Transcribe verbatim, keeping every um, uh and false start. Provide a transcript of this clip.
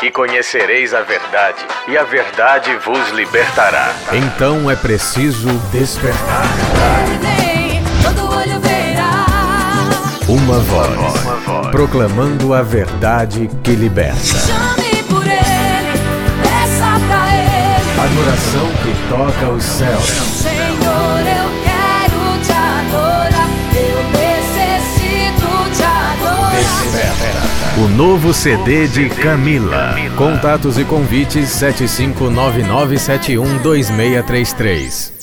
e conhecereis a verdade, e a verdade vos libertará. Então é preciso despertar. Todo olho verá. Uma voz, Uma voz proclamando a verdade que liberta. Chame por ele, peça pra ele. Adoração que toca os céus. Senhor, eu quero te adorar. Eu necessito te adorar. Desperta. O novo C D de Camila. Contatos e convites sete cinco nove nove sete um dois seis três três.